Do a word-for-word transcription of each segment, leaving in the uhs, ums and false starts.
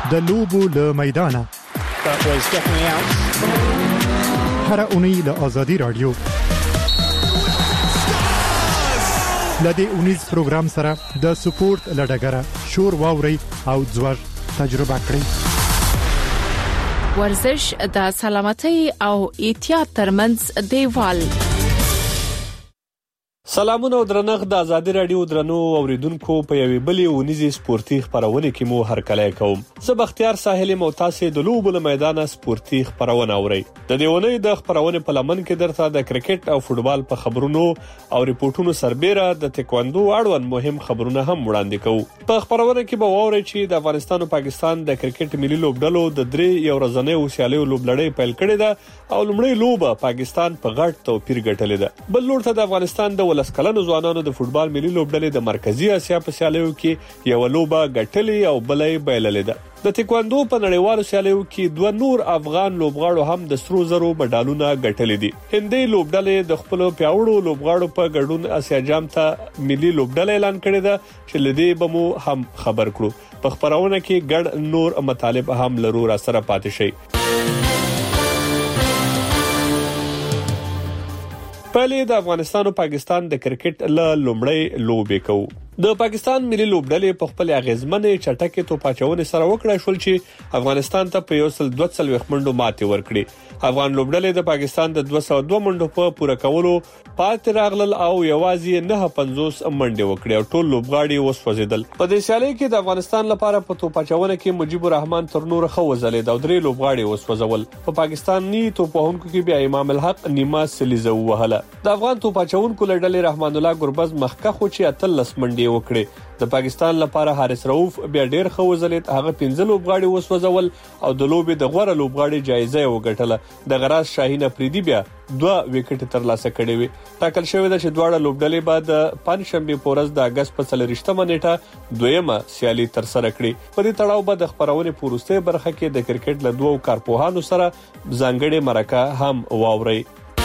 د لوبو له میدانه. هر اونۍ له آزادي رادیو لدې اونیز پروګرام سره د سپورت لډګره شور واوري او ځوړ تجربه کړئ. ورزش د سلامتۍ او احتیاط ترمنځ دیوال. سلامونه او درنښت د آزادي رادیو درنو اوریدونکو په یوې بلې ونیزي سپورتي خبرونه کې مو هرکلی کوم. زه بختیار ساحل موتاسه د لوبو له میدانه سپورتي خبرونه اوري. د دې ونې د خبرونه په لمن کې درته د کرکټ او فوتبال په خبرونو او ریپورتونو سربېره د تکواندو اړوند مهم خبرونه هم وړاندې کوو. په خبرونه کې به واورئ چې د افغانستان او پاکستان د کرکټ ملي لوبډلو د درې یو ورځنۍ سیالیو لوبلړۍ پیل کړې ده او لومړی لوبه پاکستان په غټ توپیر ګټلې ده. بل لور ته د افغانستان د ولس کلنو ځوانانو د فوتبال ملي لوبډلې د مرکزی اسیا په سیالیو کې یو لوبه ګټلې او بلې بایللې ده. د تکواندو په نړیوالو سیالیو کې دوه نور افغان لوبغاړو هم د سرو زرو مډالونه ګټلې دي. هندي لوبډلې د خپل پیاوړو لوبغاړو په ګډون اسیا جام ته ملي لوبډلې اعلان کړی ده چې لدې به مو هم خبر کړو. په خبرونه کې ګډ نور مطالب هم لرو را سره پاتې شي. پهلې د افغانستان او پاکستان د کرکټ له لومړی لوبې کوو. د پاکستان ملي لوبډلې په خپل اغیزمنې چټکې توپاچونې سره وکړای شول چې افغانستان ته په یو سل دوه څلوېښت منډو ماتې ورکړي. افغان لوبډلې د پاکستان د دوه سوه دوه منډو په پوره کولو پاتې راغلل او یوازې نه پنځوس منډې وکړي او ټول لوبغاړي وسوځیدل. په دې سیالي کې د افغانستان لپاره په توپاچونه کې مجيب الرحمن تر نور خو وزلید او درې لوبغاړي وسوځول. په پاکستاني توپوهونکو کې بیا امام الحق نیمه سلیزه وهله. د افغان توپاچونکو لړلې رحمان الله ګربز مخکخ خو چې اتلس منډې وکړي. د پاکستان لپاره حارث رؤوف بیا ډیر خو وزلید، هغه پنځه لوبغاړي وسوځول او د لوبې د غوړه لوبغاړي جایزه وګټله. د غراس شاهین افریدي بیا دوه وکټ ترلاسه کړي وي. ټاکل شوی ده چې دواړه لوبډلې بعد پنځشنبه په ورځ د اگست په څلورویشتمه نیټه دویمه سیالي تر سره کړي. په دې تړاو به د خبرونه پورسته برخه کې د کرکټ له دوو کارپوهانو سره ځانګړي مرکه هم واوري.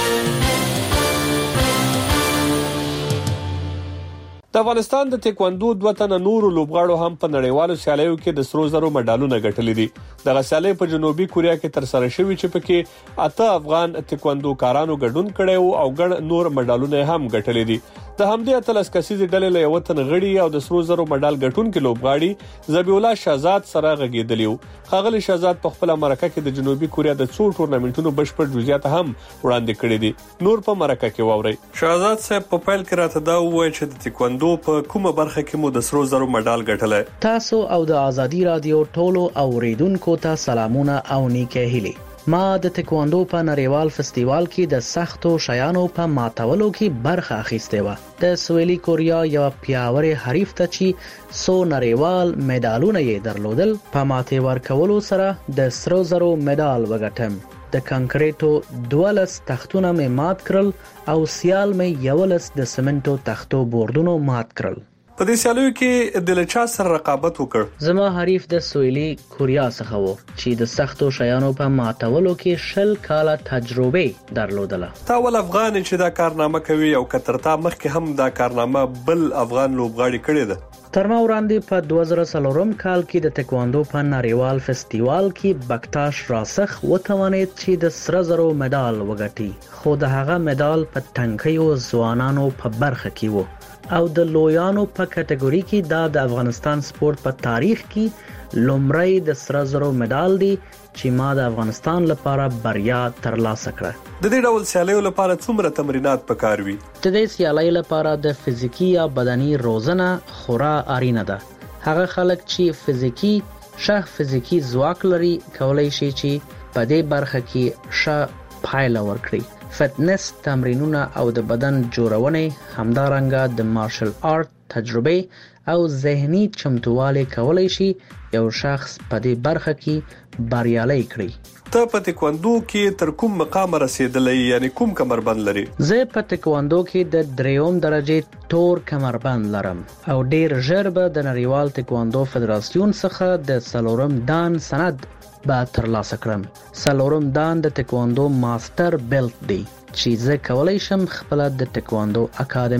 د افغانستان د تکواندو دوه تنه نورو لوبغاړو هم په نړیوالو سیالیو کې د سرو زرو مډالونه ګټلي دي. د سیالي په جنوبي کوریا کې تر سره شوی چې پکې اته افغان تکواندو کارانو ګډون کړي او ګڼ نور مډالونه هم ګټلي دي. د همدې اتلس کسیزې ډلې له یو تن غړي او د سرو زرو مډال ګټونکو لوبغاړي ذبیح الله شهزاد سره غږیدلی وو. خاغلی شهزاد په خپل مرکه کې د جنوبي کوریا د څو ټورنمنټونو بشپړ جزئیات هم وړاندې کړي دي. نور په مرکه کې واوري. شهزاد صاحب په پیل کې راته دا وایي چې د تکواندو په کومه برخه کې مو د سرو زرو مډال ګټلای. تاسو او د آزادي رادیو ټولو اوریدونکو ته سلامونه او نیکه هیلې. ما د تکواندو په نړیوال فستیوال کې د سختو شیانو په ماتولو کې برخه اخیسته و. د سویلي کوریا یو پیاوړی حریف ته چې سو نړیوال مډالونه یې درلودل، په ماته ورکولو سره د سرو زرو مډال وګټم. د کانکریټو دولس تختونه مې مات کړل او سیال مې یولس د سمنټو تختو بوردونو مات کړل. په دې سیالیو کې د لچا سره رقابت وکړ. زما حریف د سویلي کوریا څخه وو چې د سختو شیانو په ماتولو کې شل کاله تجربه درلودله. تا ول افغان چې دا کارنامه کوي او کترتا مخکې هم دا کارنامه بل افغان لوبغاړي کړی ده. تر ما وړاندې په دوه زره څلورم کال کې د تکواندو په نړیوال فستیوال کې بکتاش راسخ وتوانید چې د سره زرو مډال وګټي، خو د هغه مډال په تنکیو ځوانانو په برخه کې وو او د لویانو په کټګوري کې دا د افغانستان سپورت په تاریخ کې لومړی د سره زرو مډال دی چې ما د افغانستان لپاره بریا ترلاسه کړه. د دې ډول سیالیو لپاره څومره تمرینات پکار وي؟ د دې سیالیو لپاره د فزیکی یا بدني روزنه خورا اړینه ده. هغه خلک چې فزیکی شه فزیکی ځواک لري کولای شي چې په دې برخه کې ښه پایله ورکړي. فټنس تمرینونه او د بدن جوړونې همدارنګه د مارشل آرت تجربه او ذهني چمتووالی کولای شي یو شخص په دې برخه کې بریالي کړي. ته په تکواندو کې تر کوم مقام رسیدلې، یعنی کوم کمربند لري؟ زه په تکواندو کې د دریوم درجه تور کمربند لرم او ډیر ژر به د نړیوال تکواندو فدراسیون څخه د څلورم دان سند به ترلاسه کړم. څلورم دان د تکواندو ماستر بیلټ دی چې زه کولای شم خپل د تکواندو اکیډمي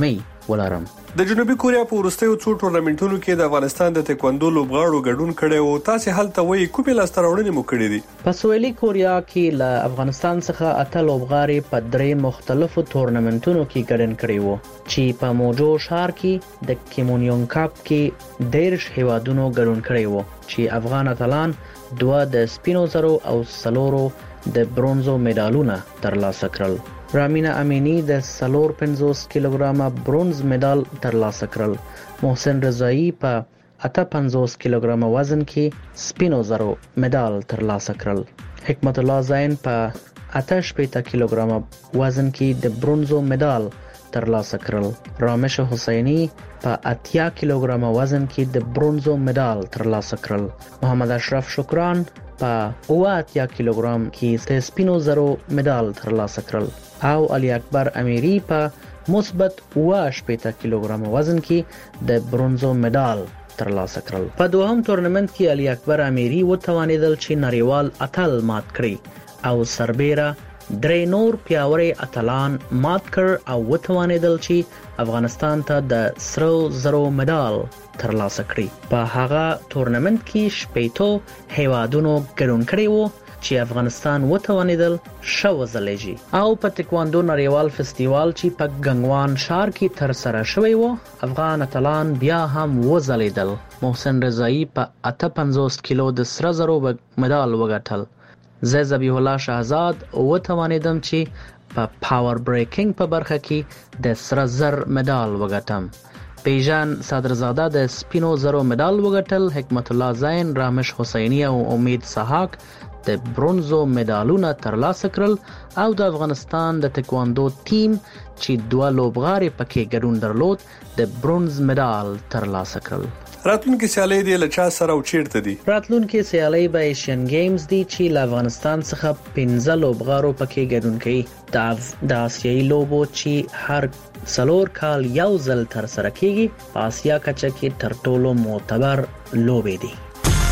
ولرم. د جنوبي کوریا په وروستیو څو ټورنمنټونو کې د افغانستان د تکواندو لوبغاړو ګډون کړي او تاسو هلته وایي کومې لاسته راوړنې مو کړې دي؟ په سویلي کوریا کې له افغانستان څخه اته لوبغاړي په درې مختلفو ټورنمنټونو کې ګډون کړي وو چې په موجو شهر کې د کیمونیون کپ کې دیرش هیوادونو ګډون کړي وو چې افغان اتلان دوه د سپینو زرو او سلورو د برونزو میډالونه ترلاسه کړل. رامینا امینی د سلور پنځوس کیلوګرامه برونز میډال ترلاسه کړل. محسن رضایی په اته پنځوس کیلوګرامه وزن کې سپینو زرو میډال ترلاسه کړل. حکمت الله زین په اته شپېته کیلوګرامه وزن کې د برونزو میډال ترلاسه کړل. رامش حسینی په اتیا کیلوګرامه وزن کې د برونزو میډال ترلاسه کړل. محمد اشرف شکران په اوه اتیا کیلوګرام کې د سپینو زرو میډال ترلاسه کړل او علي اکبر امیری په مثبت اوه شپېته کیلوګرام وزن کې د برونزو میډال ترلاسه کړل. په دوهم تورنمنت کې علي اکبر امیری وتوانیدل چې نړیوال اتل مات کړي او سربیره درې نور پیاوړي اتلان مات کړ او وتوانیدل چې افغانستان ته د سرو زرو میډال ترلاسه کړي. په هغه تورنمنت کې شپېتو هیوادونو ګډون کړي وو چې افغانستان وتوانیدل شو زلیجی او په تکواندو نړیوال فستیوال چې په ګنگوان ښار کې تر سره شوی وو افغان اتلان بیا هم وزلیدل. محسن رضایی په اته پنځوس کیلو د سره زرو میډال وګټل. زه ذبیح الله شهزاد وتوانیدم چې په پاور بریکینګ په برخه کې د سره زر میډال وګټم. پیژان صدرزاده د سپینو زرو میډال وګټل. حکمت الله زین، رامش حسینی او امید سحاق د برونزو میډالونه ترلاسه کړل او د افغانستان د تکواندو ټیم چې دوه لوبغاړي پکې ګډون درلود د برونز میډال ترلاسه کړل. راتلونکي سیالۍ دی له چا سره او چیرته دي؟ راتلونکي سیالۍ به ایشین گیمز دي چې له افغانستان څخه پنځه لوبغاړو پکې ګډون کوي. د آسیایي لوبو چې هر څلور کال یو ځل تر سره کیږي په آسیا کچه کې تر ټولو معتبر لوبې دي.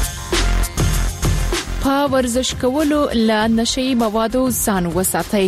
په ورزش کولو له نشئی موادو ځان وساتئ.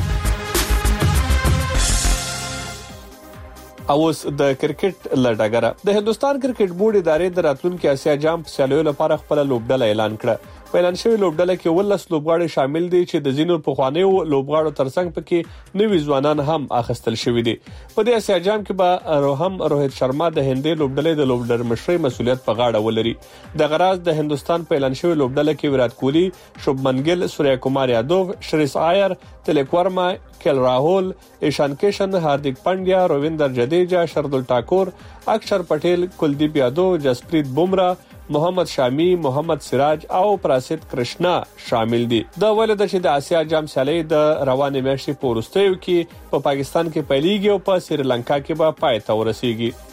اوس د کرکټ لړګره د هندستان کرکټ بورډ ادارې د راتلونکي اسیا جام سیالیو لپاره خپل لوبډله اعلان کړه. په اعلان شوی لوبډله کې ولس لوبغاړي شامل دي چې د زینو په خوانیو لوبغاړو ترڅنګ پکې نوي ځوانان هم اخستل شوی دي. په دې اسیا جام کې به روهم روهیت شرما د هندي لوبډلې د لوبډر مشري مسولیت په غاړه ولري. د غراز د هندستان په اعلان شوی لوبډله کې ویرات کوهلی، شوبمن ګیل، سوریا کمار یادوو، شریس آیر، تلک ورما، کیل راهول، ایشان کشن، هاردیک پانډیا، روویندر جډیجا، شردل ټاکور، اکشر پټیل، کلدیپ یادوو، جسپریت بومرا، محمد شامی، محمد سراج او پراسید کرشنا شامل دي. دا ولې د چې د آسیا جام سیالۍ د روانې میاشتې په وروستیو کې په پا پاکستان کې پیلېږي او په سریلانکا کې به پای ته ورسیږي.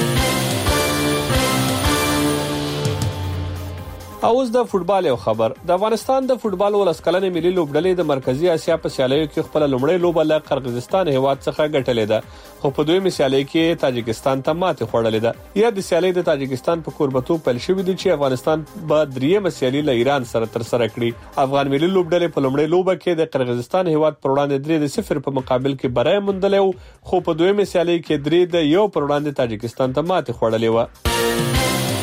اوس د فوتبال یو خبر. د افغانستان د فوتبال ولسکلنې ملي لوبډلې د مرکزی اسیا په سیالیو کې خپل لومړی لوبه له قرغیزستان هیواد څخه ګټلې ده، خو په دویمه سیالۍ کې تاجکستان ته ماتې خوړلې ده. یا د سیالۍ د تاجکستان په کوربتوب پیل شوې دي چې افغانستان به دریمه سیالۍ له ایران سره تر سره کړي. افغان ملي لوبډلې په لومړی لوبه کې د قرغیزستان هیواد پر وړاندې درې د صفر په مقابل کې بری موندلې، خو په دویمه سیالۍ کې درې د یو پر وړاندې تاجکستان ته ماتې خوړلې و.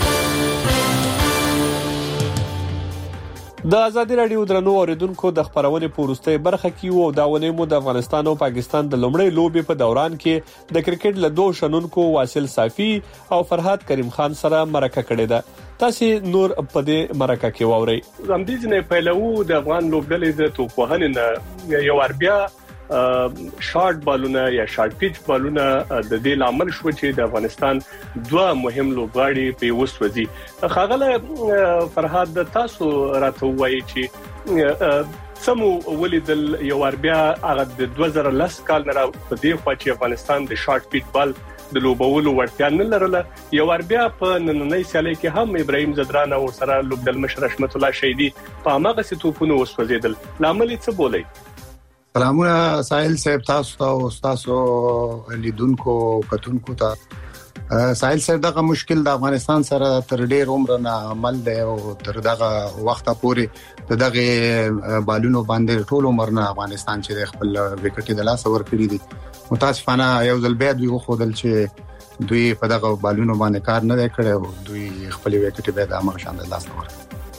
د ازادي رادیو درنو اوریدونکو د خبرونې په وروستۍ برخه کې وو دا ونې مو د افغانستان او پاکستان د لومړۍ لوبې په دوران کې د کرکټ له دوه شنونکو واصل صافي او فرحات کریم خان سره مرکه کړې ده. تاسو نور په دې مرکه کې ووري. زموږ ځنې پیلو د افغان لوبډلې د توپوهنې نه یو اربیا شارټ بالونه یا شارټ پیچ بالونه د دې لامل شو چې د افغانستان دوه مهم لوبغاړي په وسوځي. خاغله فرحات د تاسو راته وایي چې سمو ولیدل یو اربیا هغه د دوه زره لس کال نه په دې خوا چې افغانستان د شارټ پیچ بال د لوبولو ورتیا نه لرله. یو اربیا په نننۍ سیالۍ کې هم ابراهیم زدران او سره لوبډل مشر رحمت الله شهیدی په هغه سیتوپونو وسوځیدل. لامل څه بولي؟ سلامونه ساحل صاحب، تاسو ته او تاسو لیدونکو کتونکو ته. ساحل صاحب دغه مشکل د افغانستان سره تر ډیر عمر نه عمل دی او تر دغه وخت پورې دغه بالونو باندې ټول عمر نه افغانستان چې خپل وکټ د لاس ور کړی دي متاسفانه یو ځل بیا دوی خودل چې دوی په دغه بالونو باندې کار نه کړی او دوی خپل وکټ به د امر شاندل لاس نور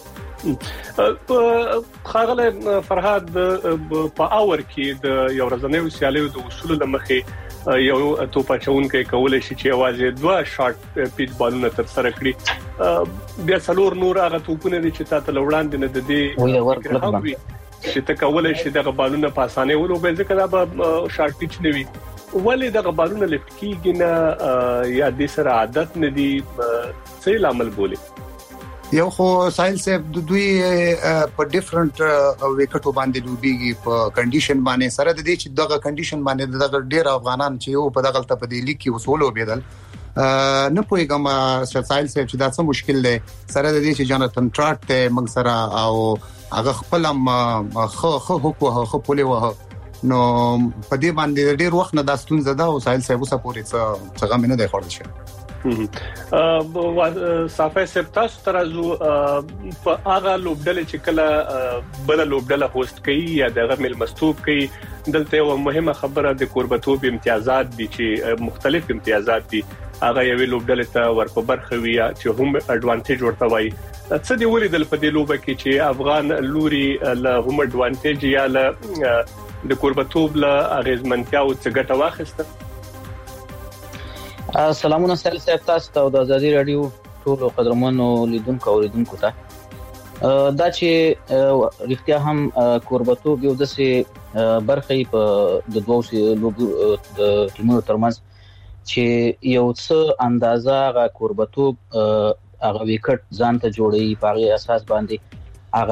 خاغله فرهاد په اور کې د یو ورځنیو سیالیو د اصول لمخې یو توپاچون کې کولای شي چې आवाज دوه شارټ پیچ بالونه تر سره کړي بیا څلور نور هغه توپونه چې تاسو لوړاندې نه د دې چې ته کولای شي دغه بالونه په اسانه ولوبې ځکه دا به شارټ پیچ نه وي ولې دغه بالونه لفټ کیږي نه یا د سره عادت نه دي څه لامل بوله یو خو سایل سیف د دوی په ډیفرنٹ وکټو باندې لوبيږي په کنډیشن باندې سره د دې چې دغه کنډیشن باندې دغه ډیر افغانان چې یو په دغه ته په دې لیک کې وسولو بيدل نه پوهیږم سایل سیف چې دا څه مشکل دی سره د دې چې جاناتن ټراټ ته موږ سره او هغه خپل خو خو خو خو پولیو نو په دې باندې ډېر وخت نه د ستونزه ده او سایل صاحب اوسه پورې څه څنګه مینه دی خورل شي ا صافه سپتاس ترازو په هغه لوبډل چې کله بل لوبډل هوست کوي یا دغه مل مستوب کوي دلته یو مهمه خبره د قربتوب امتیازات دي چې مختلف امتیازات دي هغه یو لوبډل ته ورکو برخه وی چې هم اډوانټیج ورته وای څه دی ولیدل په دې لوبه کې چې افغان لوري له هم اډوانټیج یا له د قربتوب له اغیزمنتیا او څنګه واخیسته سلامونه سره صاحب تاسو ته د ازادي رادیو ټول قدرمنو لیدونکو اوریدونکو ته دا چې رښتیا هم قربتوب یو دسه برخه په د دوه لوبو د ټیمونو ترمنځ چې یو څه اندازه غا قربتوب هغه وکټ ځان ته جوړي په اساس باندې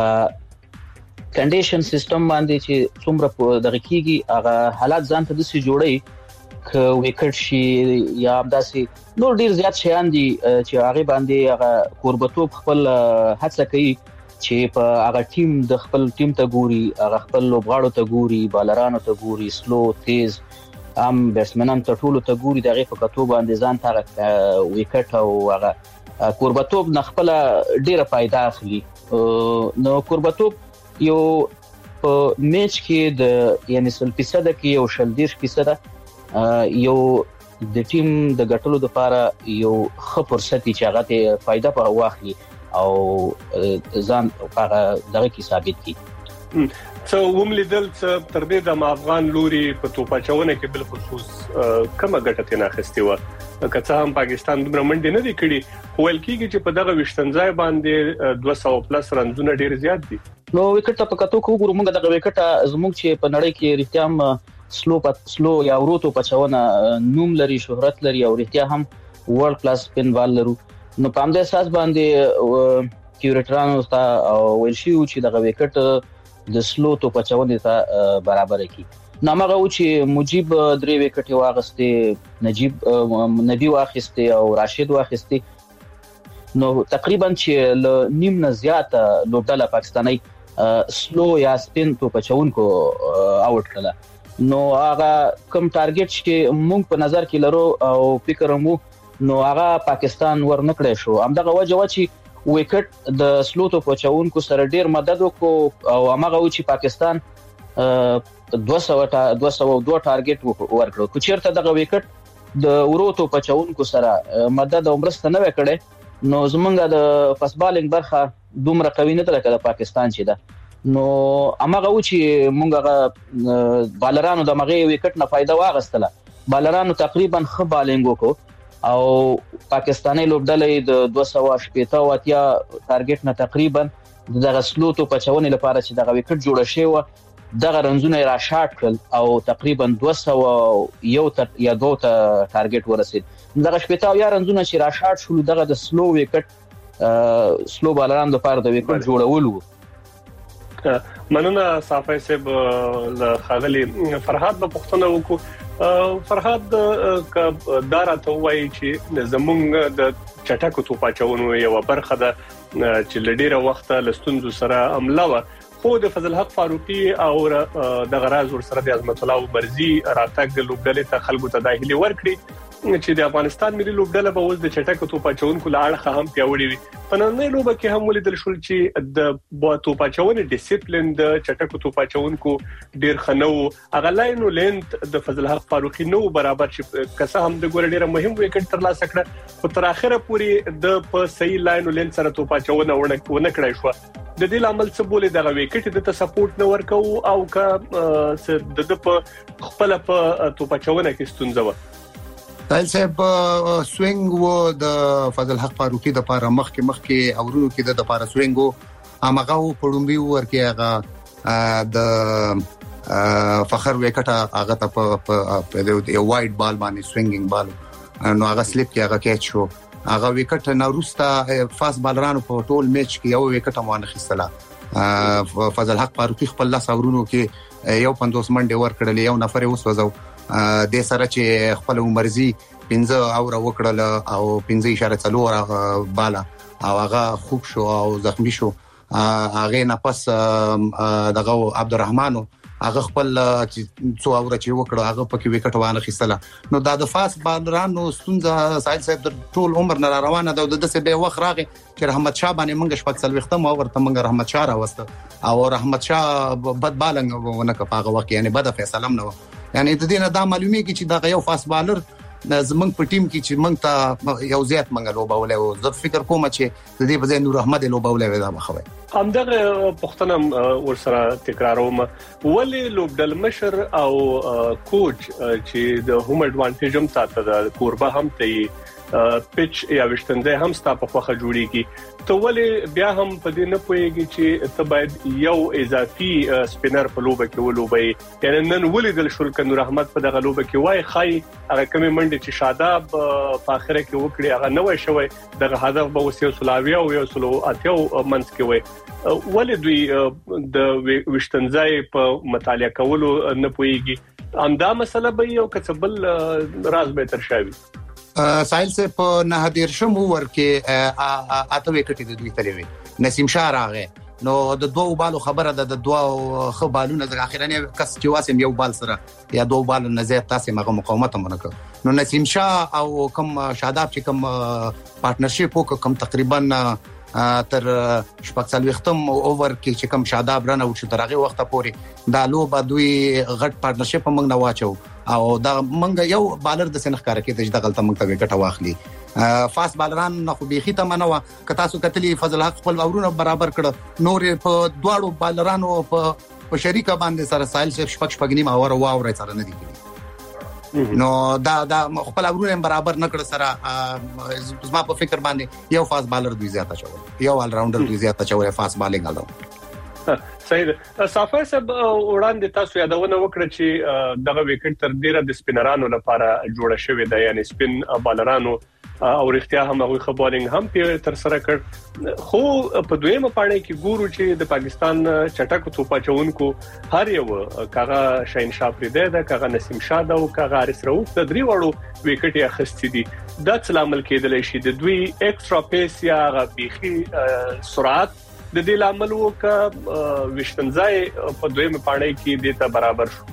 هغه کنډیشن سیستم باندې چې څومره دغه کیږي هغه حالات ځان ته د سي جوړي ک وکټ شي یا داسې نور ډیر زیات شیان دي چې هغه باندې هغه قربتوب خپل هڅه کوي چې په هغه ټیم د خپل ټیم ته ګوري هغه خپل لوبغاړو ته ګوري بالرانو ته ګوري سلو تیز ام بیټسمنان ته ټول ته ګوري دغه په کتو باندې ځان ته وکټ او هغه قربتوب نه خپل ډیره فائدہ اخلي نو قربتوب یو په میچ کې د یعنی سل فیصد کې یو شل دیش فیصد یو د ټیم د ګټلو لپاره یو ښه فرصت چې هغه ته فائدہ په واخلي او ځان هغه دغه کې ثابت کړي څو وملیدل چې تر دې د افغان لوري په توپاچونه کې بل خصوص کومه ګټه تنه اخستې و کڅه هم پاکستان دومره منډه نه دی کړی خو ول کېږي چې په دغه وشتنځای باندې دوه سوه پلس رنزونه ډیر زیات دي نو وکټ په کتو کو ګورو موږ دغه وکټ زموږ چې په نړۍ کې رښتیا هم سلو پات سلو یا وروتو پچونه نوم لري شهرت لري او رښتیا هم ورلد کلاس سپین بال لرو نو په همدې اساس باندې کیوریټرانو تا او ولشي چې دغه وکټ د سلو تو پچونه ته برابر کی نامغه و چې مجيب درې وکټ واغسته نجيب نبی واخسته او راشد واخسته نو تقریبا چې ل نیم نه زیات لوبډاله پاکستاني سلو یا سپین تو پچونکو اوټ کړه نو هغه کوم ټارګټ چې موږ په نظر کې لرو او فکر مو نو هغه پاکستان ورنکړې شو همدغه وجه و چې وکټ د سلوتو پچونکو سره ډیر مدد وکړو او هغه و چې پاکستان دوه سوه دوه ټارګټ ورکړو کو چیرته دغه وکټ د وروتو پچونکو سره مدد او مرسته نه وکړي نو زمونږ د پس بالینګ برخه دومره قوي نه ده لکه د پاکستان چې ده نو امغه و چې مونږه بالرانو د مغه وکټ نه فائدہ واغستله بالرانو تقریبا خ بالینګ وکړو او پاکستاني لوبډلې د دوه سوه شپږ واتیا ټارګټ نه تقریبا دغه سلوتو پچونه لپاره چې دغه وکټ جوړ شي و دغه رنزونه را شاټ کړل او تقریبا دوه سوه یو یا دوه ټارګټ ورسید دغه شپږ یا رنزونه چې را شاټ شول دغه د سلو وکټ سلو بالران لپاره د وکټ جوړول وو مننه صافی صاحب له خاغلی فرهاد په پښتنه وکړو فرهاد ک دارا ته وایي چې زمونږ د چټکو توپاچونو یو برخه ده چې لډیره وخت لستونزو سره عمله و خو د فضل حق فاروقي او د غراز ور سره د عظمت الله برزي راتګ لوبډلې ته خلکو ته داخلي ورکړي چې د افغانستان ملي لوبډله به اوس د چټک توپاچونکو لاړه هم پیوړې وي. په نننۍ لوبه کې هم ولیدل شول چې د توپاچونې ډیسپلین د چټک توپاچونکو ډیر خنو اغه لاینو لینت د فضل حق فاروقي نو برابر چې کسه هم د ګور ډیره مهم وکټ تر لاسه کړ خو تر اخره پورې د په صحیح لاینو لینت سره توپاچونه ونه کړای شو. د دې لامل څه بولې دغه وکټ د سپورټ نه ورکو او که د په خپل په توپاچونه کې ستونزه و. سایل صاحب سوینګ و د فضل حق فاروقي د لپاره مخ کې مخ کې اورونو کې د لپاره سوینګ و امغه پړومبي ورکه هغه د فخر وکټه هغه ته په یو وایډ بال باندې سوینګینګ بال نو هغه سلیپ کې هغه کیچ شو هغه وکټ نه روستا فاست بالرانو په ټول میچ کې یو وکټ مو نه خستله. فضل حق فاروقي خپل لاس اورونو کې یو پنځوس منډه ور کړل یو نفر اوس وځو د سره چې خپل عمرزي پنځه اور وکړل او پنځه اشاره څلور بالا او هغه خوب شو او زخمی شو. هغه نه پس دغه عبدالرحمن هغه خپل څو اور چې وکړ هغه پکې وکټ وانه خستله. نو دا د فاست بالرانو ستونزه سایل صاحب ټول عمر نه روانه ده د دسه به وخت راغی چې رحمت شاه باندې منګ شپږ څل وختم او ورته منګ رحمت شاه راوسته او رحمت شاه بد بالنګ ونه کپاغه وخت یعنی بد فیصله نه و. یعنی د دې نه دا معلومي کی چې دا یو فاست بالر زمنګ په ټیم کې چې منګ ته یو زیات منګ لوبولې او زه فکر کوم چې د دې بځای نور احمد لوبولې ودا مخوي. همدغه پښتنه ورسره تکراروم ولې لوبډل مشر او کوچ چې د هوم اډوانټیج هم ساته د کوربه هم ته پیچ یا وشتنده هم ستا په خوخه جوړیږي ته ولې بیا هم په دې نه پويږي چې ته باید یو اضافي سپینر په لوبه کې ولوبي. یعنی نن ولیدل شول ک نور احمد په دغه لوبه کې وای خای هغه کمی منډه چې شاداب په اخره کې وکړي هغه نه وای شوی دغه هدف به وسیو سلاوی او یو سلو اتیو منځ کې وای. ولې دوی د وشتنځای په مطالعه کولو نه پويږي امدا مسله به یو کڅبل راز به تر شاوي. سایل سے په نه دیر شمو ورکه اته وکټې د دوی تلوي نسیم شاه راغې نو د دوه بالو خبره ده د دوه خو بالونه د اخرانه کس چې واسم یو بال سره یا دوه بالو نه زیات تاسو مغه مقاومت مونږ نو نسیم شاه او کوم شاداب چې کوم پارتنرشپ وک کوم تقریبا تر شپږ څل وختم اوور کې چې کوم شاداب رانه و چې درغه وخت پورې دا لو به دوی غټ پارتنرشپ مونږ نه واچو او دا مونږ یو بالر د سنخ کار کې د دغلت مونږ ته وکټه واخلي. فاست بالران نو بيخي ته منو کتا سو کتلی فضل حق خپل اورونه برابر کړ نور په دواړو بالرانو په په شریکه باندې سره سایل شپ شپږ شپږ نیم اور او اور سره نه دي نو دا دا خپل اورونه برابر نه کړ سره زما په فکر باندې یو فاست بالر دوی زیاته شو یو ال راوندر دوی زیاته شو فاست بالینګ الو. صحیح صافه سب وړاندې تاسو یادونه وکړه چې دغه وکټ تر ډیره د سپینرانو لپاره جوړه شوې ده یعنی سپین بالرانو او اختیار هم هغه خبرینګ هم په تر سره کړ خو په دویمه پاڼه کې ګورو چې د پاکستان چټک توپاچونکو هر یو کاغه شاهین شاه پرې ده کاغه نسیم شاه ده او کاغه حارث رؤوف د درې وړو وکټ یې اخستې دي د څلامل کېدل شي د دوی ایکسترا پیس یا غبيخي سرعت د دې لامل وک وشتنځای په دویمه پاڼه کې د ته برابر شو.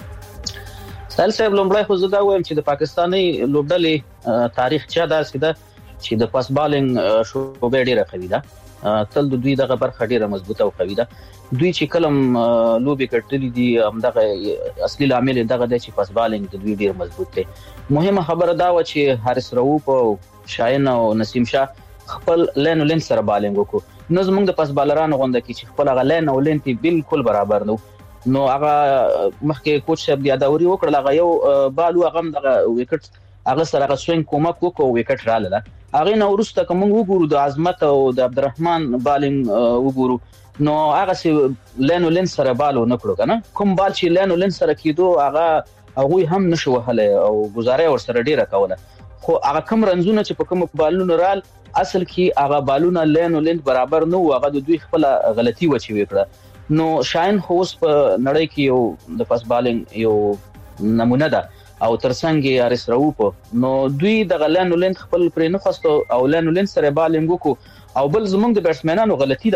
سال صاحب لومړی خو زه دا وایم چې د پاکستاني لوبډلې تاریخ چا داسې ده چې د پاس بالینګ شوبې ډیره قوي ده تل د دوی دغه برخه ډیره مضبوطه او قوي ده. دوی چې کلم لوبي کټلې دي همدغه اصلي عامل دغه د چې پاس بالینګ د دوی ډیر مضبوط دی. مهمه خبره دا و چې حارث رؤوف او شاهین او نسیم شاه خپل لین لین سره بالینګ وکړو نو زموږ د پاس بالرانو غونډه کې چې خپل غ لین او لین تی بالکل برابر نو نو هغه مخکې کوچ صاحب د داوري وکړل هغه یو بالو هغه د وکټ هغه سره هغه سوینګ کومک وکړو وکټ رااله هغه نو ورسته کوم وګورو د عظمت او د عبدالرحمن بالینګ وګورو نو هغه سي لین لین سره بالو نکړو کنه کوم بال چې لین لین سره کیدو هغه هغه هم نشو وهله او گزارې ور سره ډیره کوله خو هغه کوم رنزونه چې په کوم بالونو رال اصل کې هغه بالونه لین لین برابر نو هغه د دوی خپل غلطي و چې وکړه نو شاین خوس په نړۍ کې یو د پاس بالینګ یو نمونه ده او ترڅنګ حارث رؤوف نو دوی د لین لین خپل پرې نه خوستو او لین لین سره بالینګ کو او بل زمونږ د بیټسمنانو غلطي ده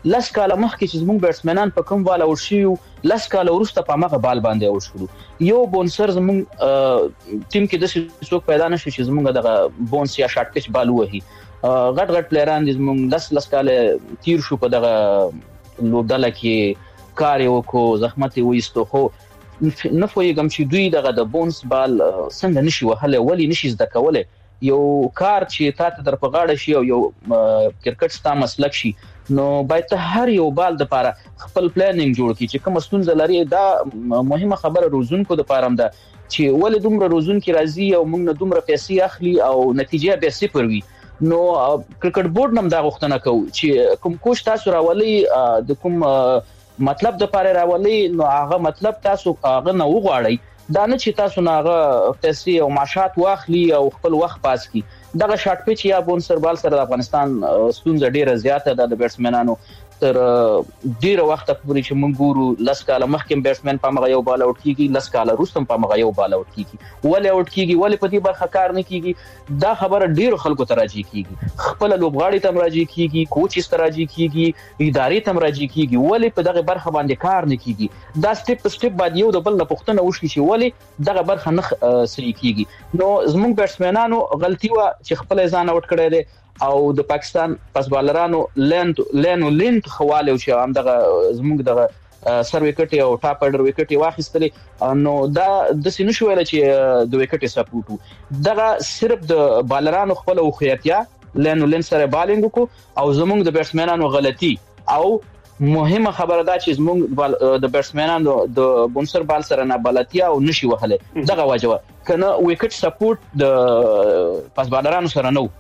لاس کاله مخکې چې زموږ بیټسمنان په کوم بال اوټ شي لاس کاله وروسته په مغه بال باندې اوټ شو یو بونسر زموږ ټیم کې د څوک پیدا نشي چې زموږ دغه بونس یا شارټ پچ بال وهي غټ غټ پلیران دي زموږ لاس لاس کاله تیر شو په دغه لوبډله کې کار یو کو زحمت وېستو خو نه فویګم چې دوی دغه د بونس بال څنګه نشي وهله ولی نشي زده کوله یو کار چې تاسو در په غاړه شي او یو کرکټ ستا مسلک شي نو باید هر یو بال د لپاره خپل پلانینګ جوړ کړي چې کوم ستونزه لري دا مهمه خبره روزونکو د لپاره هم ده چې ولې دومره روزونکو راځي او موږ نه دومره پیسې اخلي او نتیجه به صفر وي نو کرکټ بورډ نم دا غوښتنه کوي چې کوم کوچ تاسو راولي د کوم مطلب د لپاره راولي نو هغه مطلب تاسو هغه نه وغواړئ دا نه چې تاسو نه هغه پیسې او معاشات واخلي او خپل وخت پاس کړي دغه شارټ پچ یا بونسر بال سره د افغانستان ستونزه ډیره زیاته ده د بیټسمنانو تر ډیره وخت پورې چې موږ ګورو لاس کاله مخکې بیټسمن په مغه یو بال اوټ کیږي لاس کاله روستم په مغه یو بال اوټ کیږي ولې اوټ کیږي ولې په دې برخه کار نه کیږي دا خبره ډیرو خلکو ته راځي کیږي خپل لوبغاړي ته راځي کیږي کوچ ته راځي کیږي ادارې ته راځي کیږي ولې په دغه برخه باندې کار نه کیږي دا سټپ سټپ باید یو د بل نه پوښتنه وشي چې ولې دغه برخه نه صحیح کیږي نو زموږ بیټسمنانو غلطي و چې خپل ځان اوټ کړی دی او د پاکستان پس بالرانو لند لینو لند خواله او چې هم دغه زموږ دغه سر وکټ او ټاپ اډر وکټ واخیستلې نو دا د سینو شو ویل چې د وکټ سپورټو دغه صرف د بالرانو خپل او خیاتیا لینو لند سره بالینګ کو او زموږ د بیټسمنانو غلطي او مهمه خبره ده چې زموږ د بیټسمنانو د بونسر بال سره نه بلاتیا او نشي وهله دغه واجب کنه وکټ سپورټ د پس بالرانو سره نو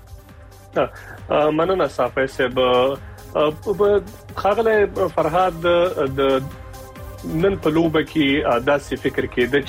مننه صافی صاحب خاغله فرهاد د نن په لوبه کې داسې فکر کېده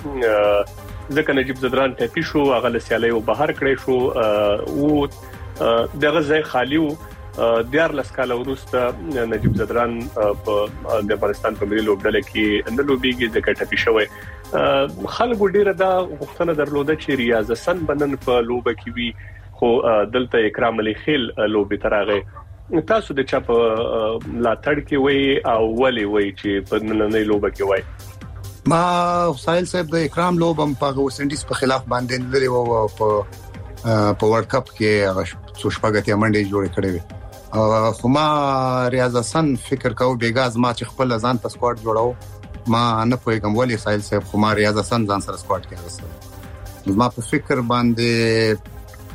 چې ځکه نجیب زدران ټپي شو هغه لسیالي او بهر کړی شو او دغه ځای خالی وو دیار لسکاله وروسته نجیب زدران په د افغانستان په ملي لوبډله کې نه لوبيږي ځکه ټپي شوی خلکو ډیره دا غوښتنه درلوده چې ریاض حسن بنن په لوبه کې وي خو دلته اکرام علي خیل لوبي ترغه تاسو د چا په لا تړ کې وای او ولي وای چې په نننۍ لوبه کې وای ما ساحل صاحب د اکرام لوبم په ویسټ انډیز په خلاف باندې لري او په په ورلد کپ کې هغه څو شپږه منډې جوړې کړې وي خو ما ریاض حسن فکر کاوه بیګاز ما چې خپل ځان ته سکواډ جوړاو ما نه پوهیږم ولې ساحل صاحب خو ما ریاض حسن ځان سره سکواډ کې راځم ما په فکر باندې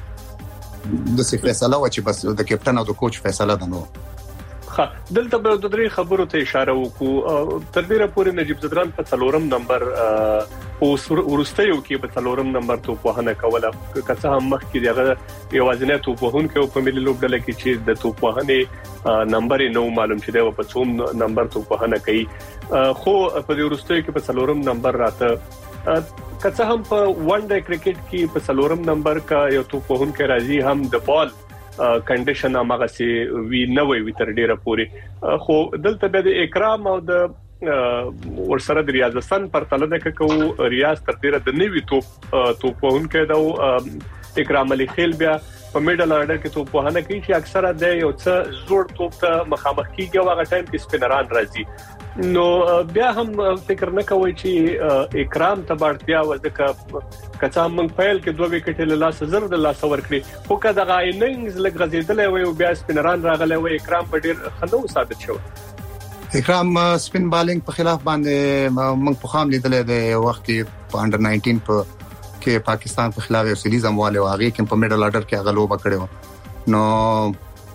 د سی فیصله و چې بس د کپټن او د کوچ فیصله ده نو ها دلته به د درې خبرو ته اشاره وکړو تر ډیره پورې نجیب زدران په څلورم نمبر او ورستیو کې په څلورم نمبر ته وهنه کوله کڅه هم مخ کې دغه یوازینه تو وهون کې په ملي لوبډله کې چې د تو وهنه نمبر نو معلوم شې دی په څوم نمبر تو وهنه کوي خو په دې ورستیو کې په څلورم نمبر راته کڅه هم په ون ډے کرکټ کې په څلورم نمبر کا یو تو وهون کې راځي هم د بال کنډیشن هغه سي وی نه وي وی تر ډیره پوري خو دلته به د اکرام او د ورسره د ریاض حسن پر تله د کو ریاض تر ډیره د نوی تو تو وهون کې دا اکرام علي خیل بیا په میډل اورډر کې تو وهنه کوي چې اکثره د یو څه زوړ توپ ته مخامخ کیږي او هغه ټایم کې سپینران راځي نو بیا هم فکر نه کوي چې اکرام ته بارتیا وځکه کڅا موږ فایل کې دوه وکټ له لاس زر د لاس ور کړی خو کدا غایننګز لګ غزیدلې وي او بیا سپینران راغله وي اکرام په ډیر خنو ثابت شو اکرام سپین بالینګ په خلاف باندې موږ په خام لیدلې د وخت کې په انډر ناینټین په کې پاکستان په خلاف یو سیریز امواله واغې کې په میډل اورډر کې غلوبه کړو نو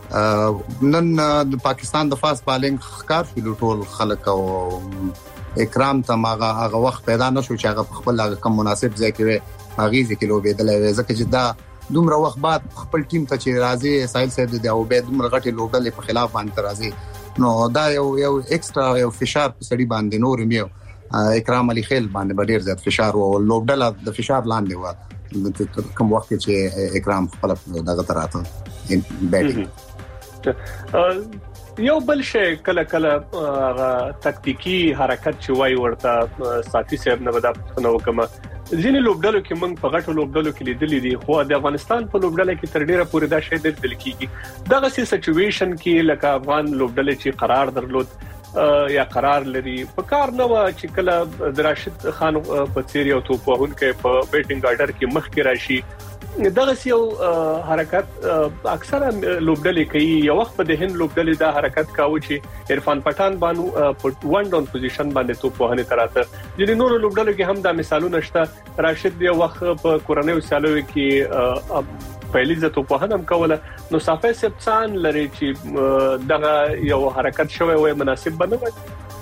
نن د پاکستان د فاست بالینګ ښکار شو ټول خلک او اکرام ته هغه هغه وخت پیدا نشو چې هغه خپل هغه کم مناسب ځای کې هغه ځکه لوبېدل ځکه چې دا دومره وخت بعد خپل ټیم ته چې راځي ساحل صاحب د او به دومره غټي لوبډلې په خلاف باندې راځي نو دا یو یو ایکسترا یو فشار په سړي باندې نور میو اکرام علي خیل باندې ډیر زیات فشار او لوبډله د فشار لاندې و کوم وخت چې اکرام خپل دغه تراته بیټینګ یو بل شی کله کله تکتیکی حرکت چې وای ورته صافي صاحب نه ودا پښتنو کوم ځینې لوبډلو کې موږ په غټو لوبډلو کې لیدلې دي خو د افغانستان په لوبډله کې تر ډیره پورې دا شی د لیدل کیږي دغه سي سچويشن کې لکه افغان لوبډله چې قرار درلود یا قرار لري په کار نو چې کله د راشد خان په څیر یو توپوهون کې په بیټینګ آرډر کې مخ کې راشي دغه یو حرکت اکثره لوبډلې کوي یو وخت په د هند لوبډلې دا حرکت کاوه چې عرفان پټان باندې په ون ډاون پوزیشن باندې توپوهنه تراته د نورو لوبډلو کې هم دا مثالونه شته راشد یو وخت په کورنۍ وسالو کې پهلیزه توپوهنه هم کوله نو صافه سبسان لري چې دغه یو حرکت شوی وي مناسب بنوي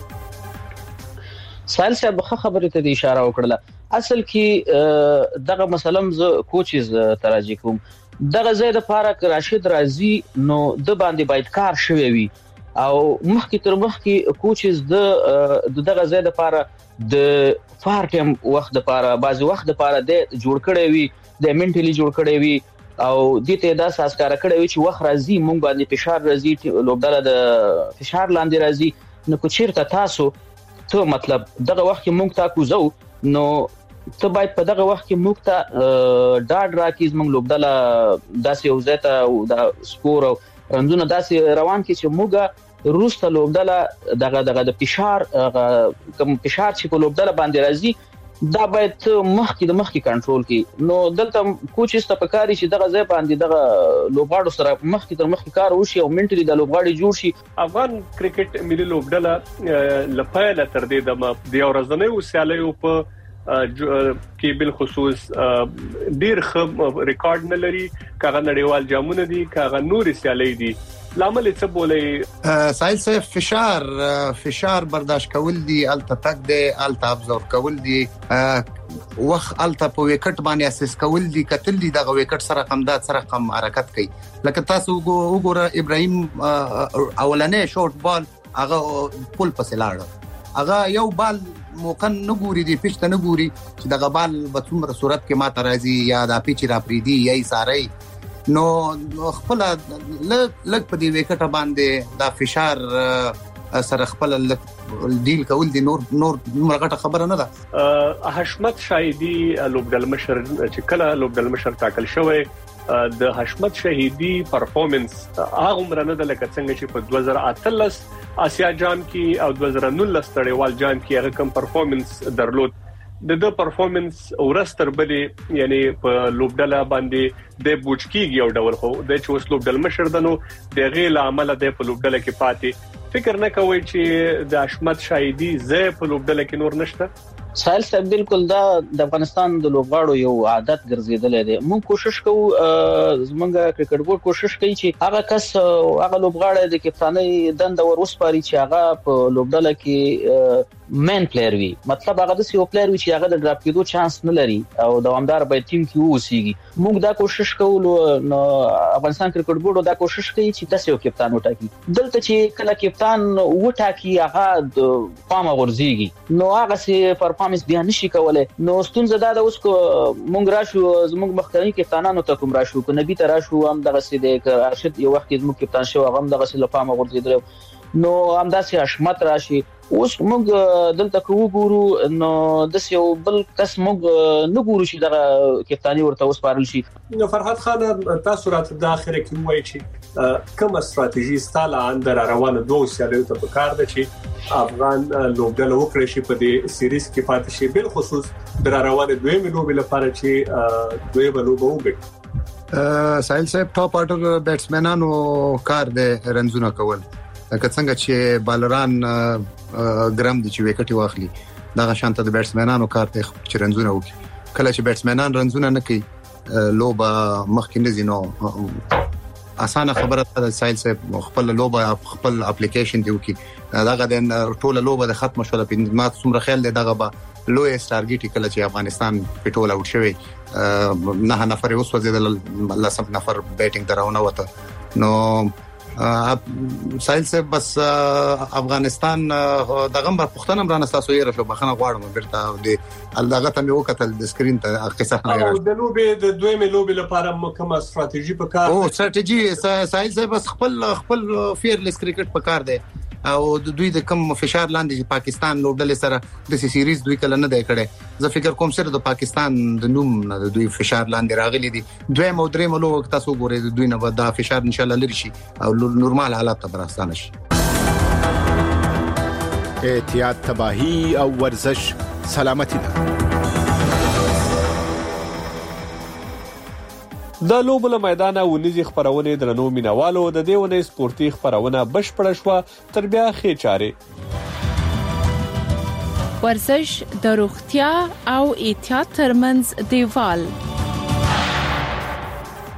سائل صاحب خبرې ته اشاره وکړه اصل کې دغه مسلم ز کوچز تراجی کوم دغه زید فارق راشد رازی نو د باندې باید کار شوی وي او مخکې تر مخکې کوچز د دغه زید فارق د فارټم وخت لپاره بعضي وخت لپاره د جوړ کړی وي د منټلی جوړ کړی وي او د ته دا اساس کار کړی وي چې وخت راځي مونږ باندې فشار راځي لوبډاله د فشار لاندې راځي نو کو چیرته تاسو ته مطلب دغه وخت کې مونږ تا کوزو نو ته باید په دغه وخت کې موږ ته ډاډ راکېز موږ لوبډله داسې یو ځای ته د سکور او رنځونه داسې روان کې چې موږ روسته لوبډله دغه دغه د فشار کوم فشار چې په لوبډله باندې راځي دا باید مخکې د مخکې کنټرول کړي نو دلته کوچ ست په کاری چې دغه ځای باندې دغه لوبغاړو سره مخکې تر مخکې کار وشي او منټلی د لوبغاړي جوړ شي افغان کرکټ ملي لوبډله لپاره تر دې د یو ورځنۍ وسیالې په کې بل خصوص ډیر ښه ریکارډ نه لري کاغه نړیوال جامونه دي کاغه نور سیالي دي لامل څه بولې سایل صاحب فشار فشار برداشت کول دي الته تک دي الته ابزور کول دي وخت الته په وکټ باندې اساس کول دي کتل دي دغه وکټ سره قمدات سره قم حرکت کوي لکه تاسو وګوره ابراهيم اولنې شورت بال هغه پول پسې لاړ هغه یو بال موقن نګوري دي پښته نګوري چې دغه بال په څومره صورت کې ماته راځي یا د پیچ را پریدي یا یې ساري نو خپل لګ لګ په دې وکټ باندې دا فشار سره خپل ډیل کول دي نور نور مرغه خبره نه ده حشمت شاهدی لوبډل مشر چې کله لوبډل مشر تاکل شوی د حشمت شهیدی پرفورمنس هغه مرنه د لکه څنګه چې په دوه زره اتلس آسیا جام کې او دوه زره نولس تړیوال جام کې هغه کم پرفورمنس درلود د د پرفورمنس ورستر بلې یعنی په لوبډله باندې د بوچکیږي یو ډول خو د چوس لوبډل مشر دنو د غیل عمل د په لوبډله کې پاتې فکر نه کوي چې د حشمت شاهیدی زې په لوبډله کې نور نشته سائل صاحب بالکل دا د افغانستان د لوبغاړو یو عادت ګرځیدل دي موږ کوشش کوو زمونږ کرکټ بورډ کوشش کوي چې هغه کس هغه لوبغاړی د کپتانۍ دنده ور وسپاري چې هغه په لوبډله کې مین پلیئر وي مطلب هغه د یو پلیئر وي چې هغه د ډراپ کېدو چانس نه لري او دوامدار به ټیم کې ووسیږي موږ دا کوشش کوو نو افغانستان کرکټ بورډ دا کوشش کوي چې تاسو یو کپتان وټاکي دلته چې کله کپتان وټاکي هغه د پام غورځيږي نو هغه سي پرفورمنس بیا نشي کولای نو ستونزه دا د اوس کو مونږ راشو زموږ مخکنی کپتانانو ته کوم راشو کو نبی ته راشو هم دغه سي د ارشد یو وخت زموږ کپتان شو هغه هم دغه سي لپاره غورځیدل نو همداسې حشمت راشي اوس موږ دلته کوو ګورو نو د یو بل کس موږ نه ګورو چې دغه کپتانی ورته وسپارل شي نو فرحت خان تاسو راته د اخر کې وایي چې کوم استراتیژي ستاله اندر روانه دوه سیالیو ته پکار ده چې افغان لوبډله وکړي شي په دې سیریز کې پاتې شي بل خصوص در روانه دوه لوبې لپاره چې دوه لوبه وګړي سایل صاحب ټاپ آرډر بیټسمنانو کار دی رنزونه کول لکه څنګه چې بالران ګرام دي چې وکټي واخلي دا شانته د بیټسمنانو کار ته چې رنزونه وکړي کله چې بیټسمنان رنزونه نه کوي لوبه مخکې نه زینو اسانه خبره ده سایل صاحب خپل لوبه خپل اپلیکیشن دی وکړي داغه د ټوله لوبه د ختم شوه په ما څومره خیال دی دغه به لوی ټارګټ کله چې افغانستان په ټوله اوټ شوی نه نفر اوس وځي د لسم نفر بیټینګ دراونه وته نو سایل صاحب بس افغانستان دغه په پښتنه برانه تاسو یې راځو بخنه غواړم بیرته د دغه ته مې وکتل د سکرین ته قصه نه راځي د لوبې د دویمه لوبې لپاره کومه ستراتیژي په کار او ستراتیژي سایل صاحب بس خپل خپل فیرلیس کرکټ په کار دی او د دوی د کم فشار لاندې پاکستان لوبډلې سره د سیریز دوی کله نه دی کړي زه فکر کوم سره د پاکستان د نوم نه د دوی فشار لاندې راغلي دي دوی مو درې ملو تاسو ګورئ د دوی نه به دا فشار ان شاء الله لري شي او نورمال حالات ته راستانه شي. احتیاط تباہی او ورزش سلامتی ده. د لوبو میدان ونیزي خبرونه درنو مینوالو د دیونه سپورتي خبرونه بشپړ شو تر بیا خې چاره ورزش د روغتیا او احتیاط ترمنځ دیوال